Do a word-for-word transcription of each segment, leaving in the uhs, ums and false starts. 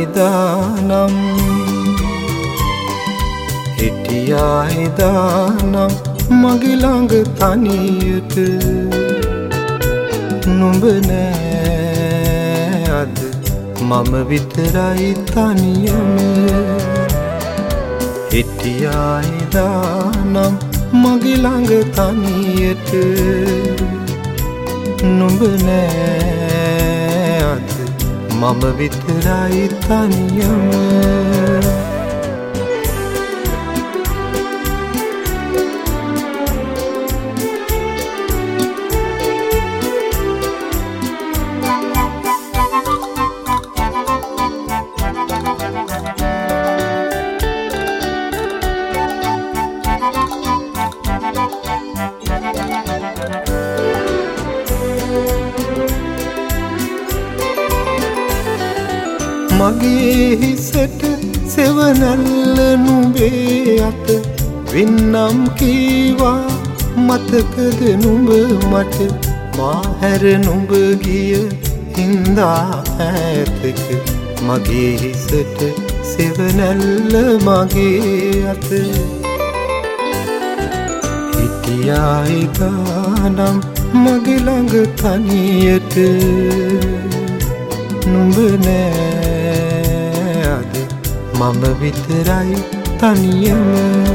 හිටියායිදානම් හිටියායිදානම් මගේ ළඟ තනියට නුඹ නෑ අද මම විතරයි තනියම හිටියායිදානම් මගේ ළඟ තනියට නුඹ නෑ අද මම විතරයි තනියම මගේ හිසට සෙවනැල්ල නුඹේ අත වින්නම් කීවා මතකද නුඹ මට මා හැර නුඹ ගිය හින්දා ඈතක මගේ හිසට සෙවනැල්ල මගේ අත හිටියායිදානම් මගේ ළඟ තනියට නුඹ නෑ මම විතරයි තනියම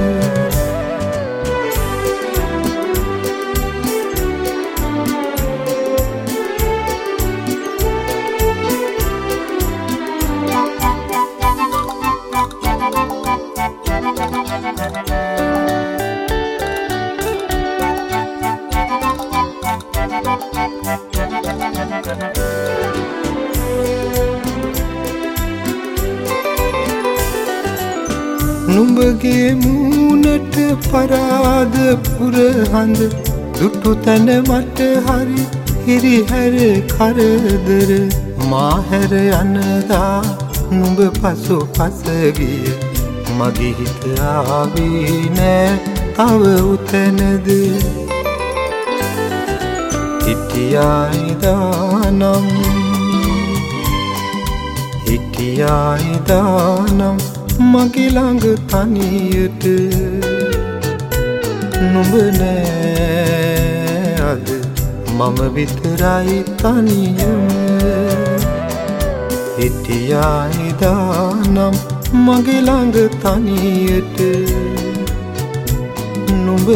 නුඹගේ මූණට පරාද පුරහඳ දුටු තැන මට හරි හිරිහැර කරදර මා හැර යනදා නුඹ පසු පස ගිය මගේ හිත ආවේ නෑ තව උතැනද හිටියායිදානම් හිටියායිදානම් මගේ ළඟ තනියට නුඹ නෑ අද මම විතරයි තනියම හිටියායිදානම් මගේ ළඟ තනියට නුඹ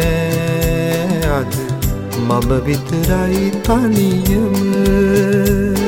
නෑ අද මම විතරයි තනියම